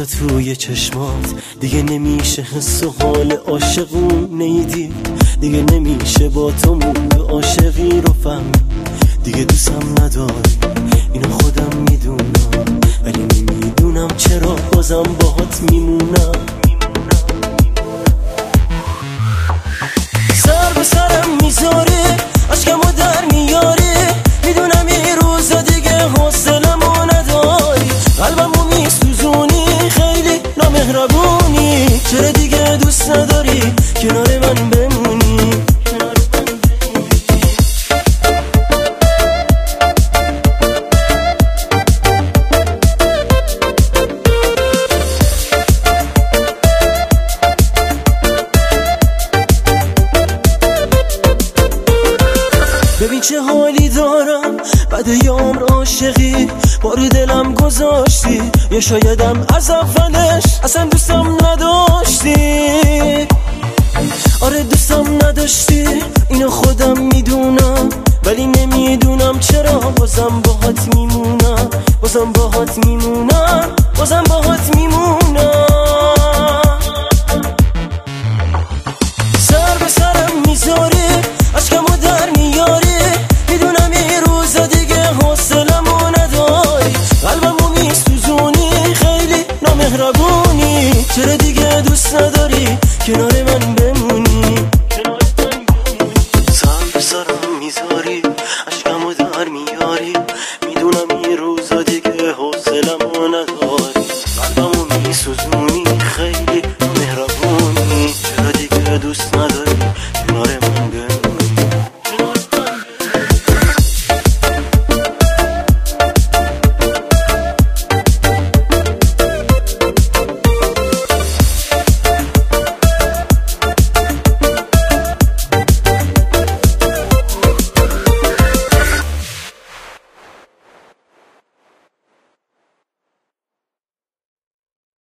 عکسات توی چشمات دیگه نمیشه حس و حال عاشقونه ای دیگه نمیشه با تو موند عاشقی رو فهمی دیگه دوستم نداری اینو خودم میدونم ولی نمیدونم چرا بازم باهات میمونم سر به سرم میذاری عشقمو در میاری میدونم این روزا دیگه حوصله‌مو نداری قلبمو میسوزونی خیلی نامهربونی چرا دیگه دوست نداری کنار من بمونی ببین چه حالی دارم بعد یه عمر عاشقی بار دلم گذاشتی یا شایدم از اولش اصلا دوستم نداشتی آره دوستم نداشتی اینو خودم میدونم ولی نمیدونم چرا بازم باهات میمونم بازم باهات میمونم بازم باهات میمونم سر به سرم میذاری عشقمو در میاری میدونم این روزا دیگه حوصله‌مو نداری قلبمو میسوزونی خیلی نامهربونی چرا دیگه دوست نداری کنار من بمونی سر به سرم میذاری عشقمو در میاری میدونم این روزا دیگه حوصله‌مو نداری قلبمو میسوزونی خیلی نامهربونی چرا دیگه دوست نداری